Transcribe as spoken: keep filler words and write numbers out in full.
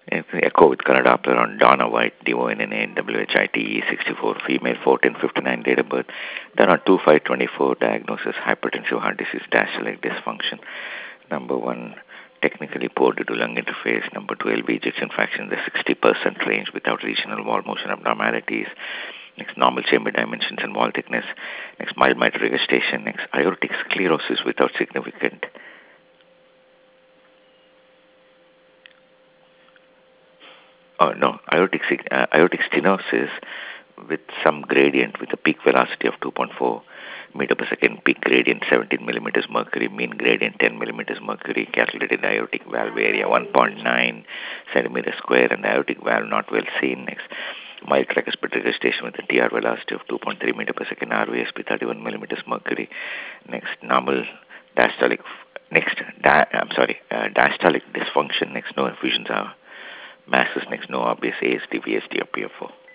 It's echo with color Doppler on Donna White, D O N N A W H I T E, sixty-four, female, fourteen fifty-nine, date of birth. Done on two five twenty-four, diagnosis hypertensive heart disease, diastolic dysfunction. Number one, technically poor due to lung interface. Number two, L V ejection fraction in the sixty percent range without regional wall motion abnormalities. Next, normal chamber dimensions and wall thickness. Next, mild mitral regurgitation. Next, aortic sclerosis without significant. Oh, no, aortic, uh, aortic stenosis with some gradient with a peak velocity of two point four meter per second, peak gradient seventeen millimeters mercury, mean gradient ten millimeters mercury, calculated aortic valve area one point nine centimeter square, and aortic valve not well seen. Next, mild tricuspid regurgitation with a T R velocity of two point three meter per second, R V S P thirty-one millimeters mercury. Next, normal diastolic. Next, di- I'm sorry, uh, diastolic dysfunction. Next, no effusions are masses. Next, no obvious A S D, V S D, or P F O.